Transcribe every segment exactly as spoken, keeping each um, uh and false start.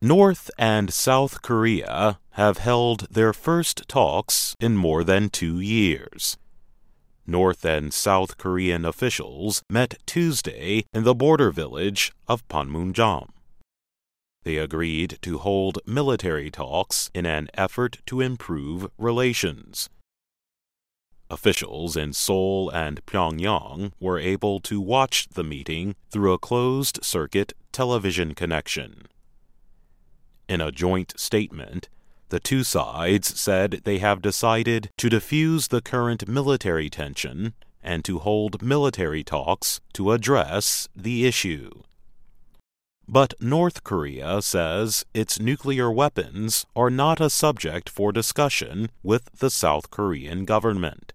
North and South Korea have held their first talks in more than two years. North and South Korean officials met Tuesday in the border village of Panmunjom. They agreed to hold military talks in an effort to improve relations. Officials in Seoul and Pyongyang were able to watch the meeting through a closed-circuit television connection. In a joint statement, the two sides said they have decided to defuse the current military tension and to hold military talks to address the issue. But North Korea says its nuclear weapons are not a subject for discussion with the South Korean government.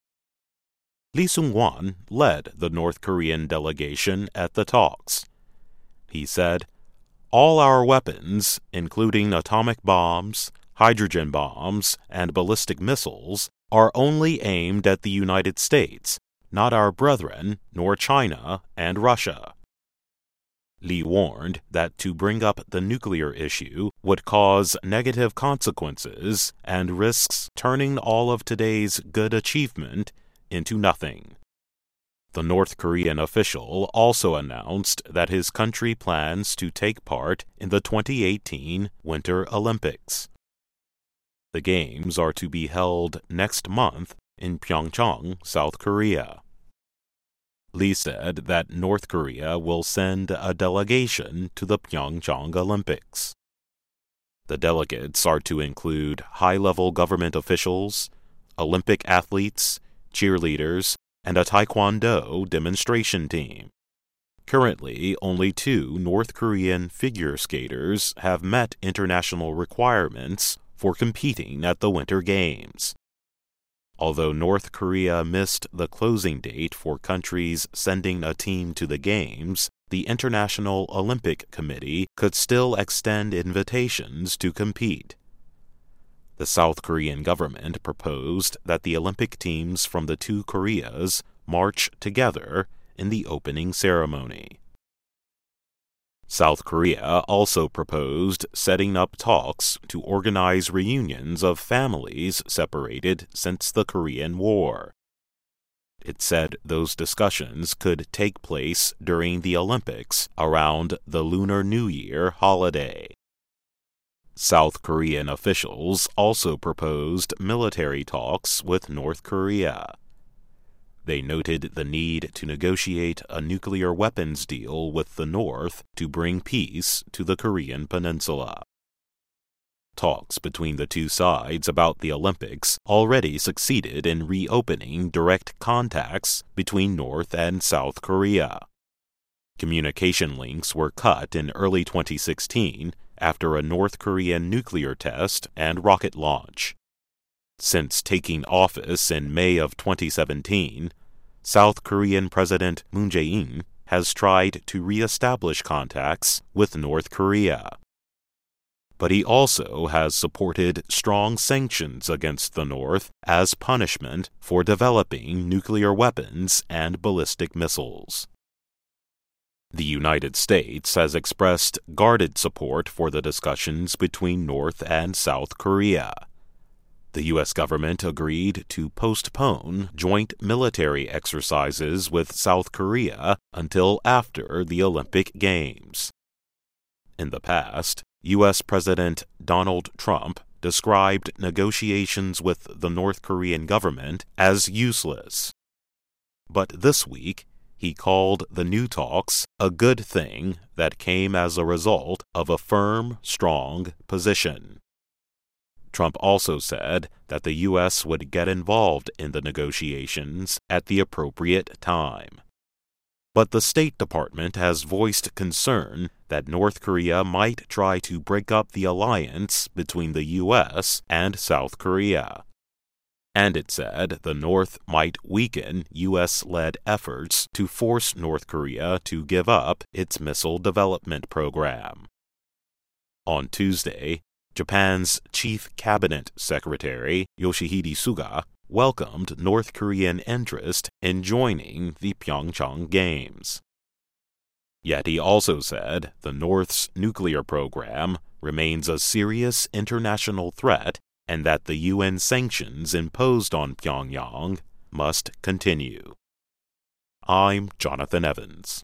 Lee Sung-won led the North Korean delegation at the talks. He said, "All our weapons, including atomic bombs, hydrogen bombs, and ballistic missiles, are only aimed at the United States, not our brethren, nor China and Russia." Lee warned that to bring up the nuclear issue would cause negative consequences and risks turning all of today's good achievement into nothing. The North Korean official also announced that his country plans to take part in the twenty eighteen Winter Olympics. The Games are to be held next month in Pyeongchang, South Korea. Lee said that North Korea will send a delegation to the Pyeongchang Olympics. The delegates are to include high-level government officials, Olympic athletes, cheerleaders, and a taekwondo demonstration team. Currently, only two North Korean figure skaters have met international requirements for competing at the Winter Games. Although North Korea missed the closing date for countries sending a team to the Games, the International Olympic Committee could still extend invitations to compete. The South Korean government proposed that the Olympic teams from the two Koreas march together in the opening ceremony. South Korea also proposed setting up talks to organize reunions of families separated since the Korean War. It said those discussions could take place during the Olympics around the Lunar New Year holiday. South Korean officials also proposed military talks with North Korea. They noted the need to negotiate a nuclear weapons deal with the North to bring peace to the Korean peninsula. Talks between the two sides about the Olympics already succeeded in reopening direct contacts between North and South Korea. Communication links were cut in early twenty sixteen after a North Korean nuclear test and rocket launch. Since taking office in May of twenty seventeen, South Korean President Moon Jae-in has tried to re-establish contacts with North Korea. But he also has supported strong sanctions against the North as punishment for developing nuclear weapons and ballistic missiles. The United States has expressed guarded support for the discussions between North and South Korea. The U S government agreed to postpone joint military exercises with South Korea until after the Olympic Games. In the past, U S President Donald Trump described negotiations with the North Korean government as useless. But this week, he called the new talks a good thing that came as a result of a firm, strong position. Trump also said that the U S would get involved in the negotiations at the appropriate time. But the State Department has voiced concern that North Korea might try to break up the alliance between the U S and South Korea. And it said the North might weaken U S-led efforts to force North Korea to give up its missile development program. On Tuesday, Japan's Chief Cabinet Secretary Yoshihide Suga welcomed North Korean interest in joining the Pyeongchang Games. Yet he also said the North's nuclear program remains a serious international threat and that the U N sanctions imposed on Pyongyang must continue. I'm Jonathan Evans.